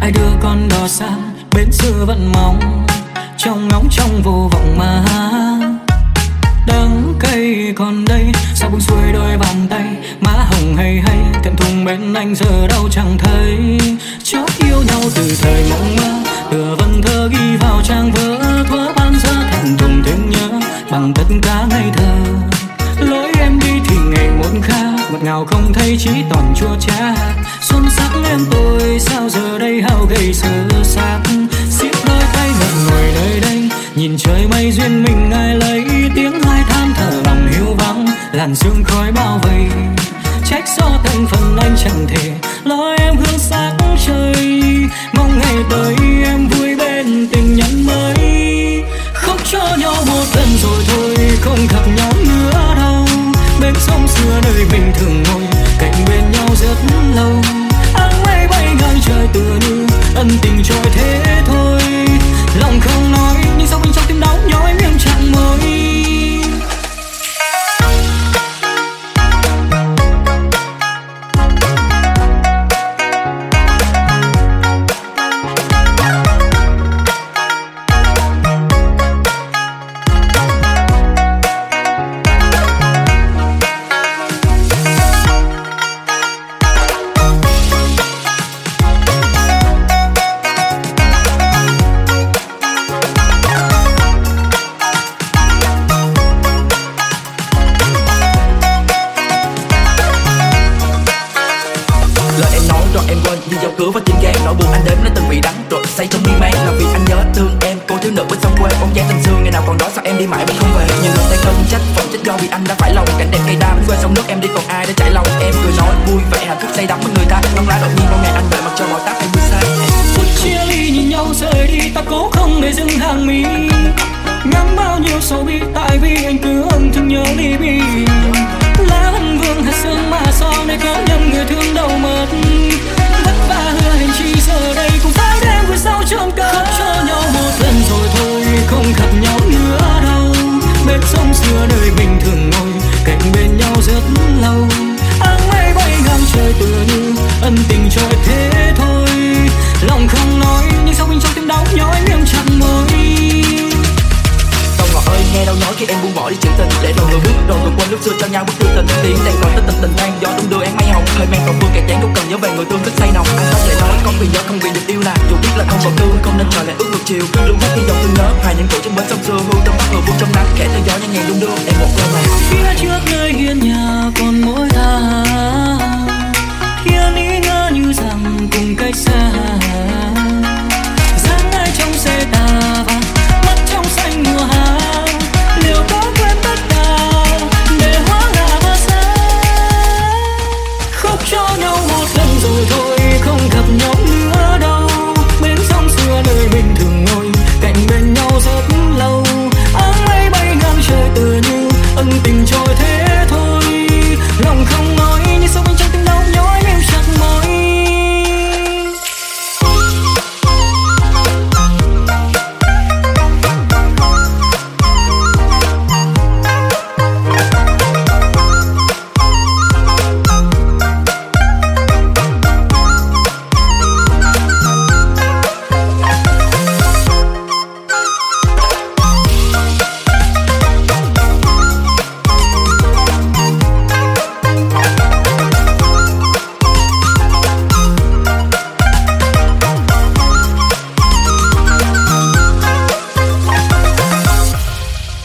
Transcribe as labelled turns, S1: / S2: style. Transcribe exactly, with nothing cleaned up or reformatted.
S1: hai đứa con đò xa bên xưa vẫn mong trong ngóng trong vô vọng mà đắng cay còn đây sao buông xuôi đôi bàn tay má hồng hay hay thẹn thùng bên anh giờ đâu chẳng thấy chót yêu nhau từ thời mộng mơ tựa vần thơ ghi vào trang vỡ thuở ban giờ thẹn thùng thương nhớ bằng tất cả ngây thơ lối em đi thì ngày một khác ngọt ngào không thấy chỉ toàn chua chát xuân sắc em tôi sao giờ đây hao gầy sơ xác xiết đôi tay ngậm ngùi nơi đây nhìn trời mây duyên mình ai lấy tiếng hai than thở lòng hiu vắng làn sương khói bao vây trách do thân phận anh chẳng thể lo em hương sắc trời mong ngày tới em vui bên tình nhân mới khóc cho nhau một lần rồi thôi không gặp nhau nữa đâu bên sông xưa nơi bình thường ngồi cạnh bên nhau rất lâu áng mây bay ngang trời tựa như ân tình trôi thế thôi lòng không nói nhưng sao bên trong tim đau nhói miệng chẳng môi.
S2: Cho nhau bức thư tình tiếng đèn còn tích tình tình ngang